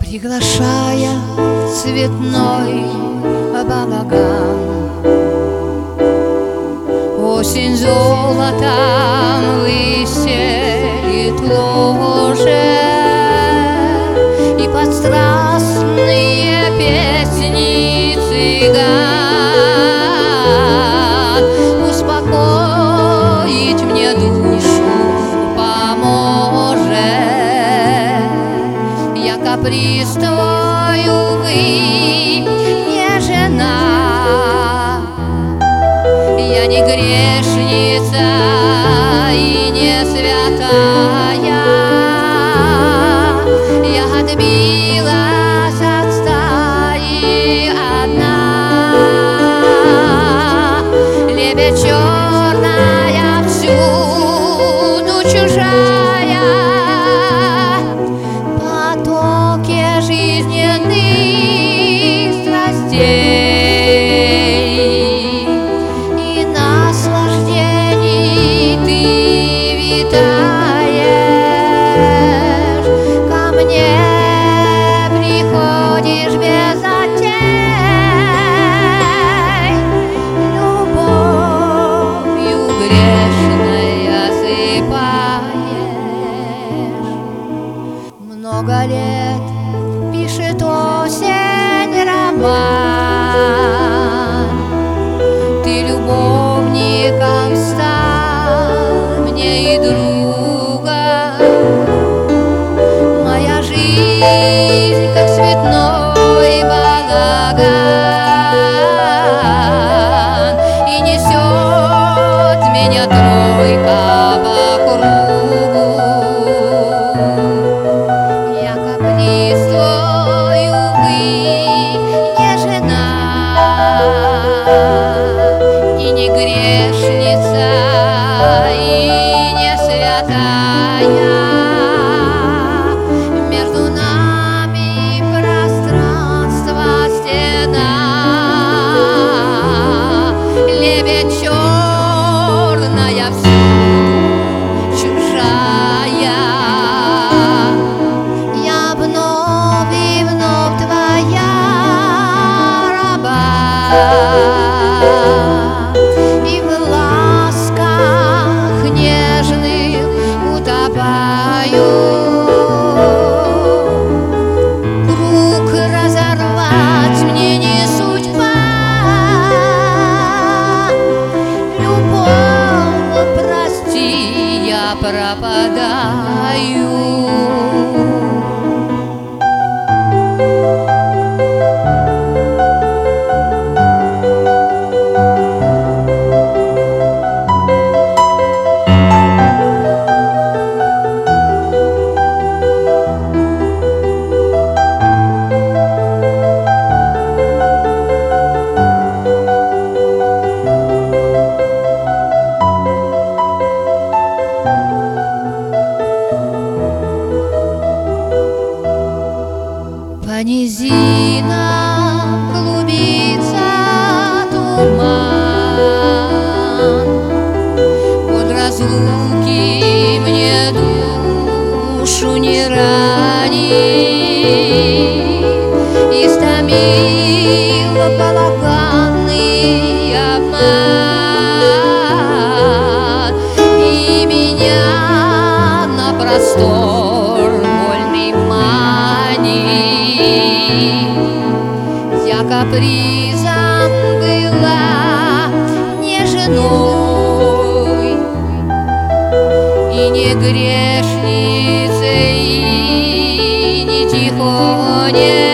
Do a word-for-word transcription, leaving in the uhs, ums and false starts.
приглашая цветной балаган. Осень золотом выстелит ложе, и под страстные песни цыган успокоить мне душу поможет. Я каприз твой, увы, не жена, я не грешница и не святая. Я отбилась от стаи одна, лебедь черная, всюду чужая. Потоки жизненных страстей и наслаждений ты витаешь, ко мне приходишь без затей, любовью грешной осыпаешь. Много лет пишет осень роман, ты любовником стал мне и другом. Моя жизнь, как цветной балаган, и несет меня тройка по кругу. Я каприз твой, увы, не жена и не грешница и не святая. Между нами пространство стена, лебедь черная, всюду чужая. Я вновь и вновь твоя раба, и в ласках нежных утопаю. Круг разорвать мне не судьба, любовь, прости, я пропадаю. По низинам клубится туман, от разлуки мне душу не ранит. Истомил балаганный обман, и меня на простор вольный манит. Я капризом была не женой и не грешницей, и не тихоней.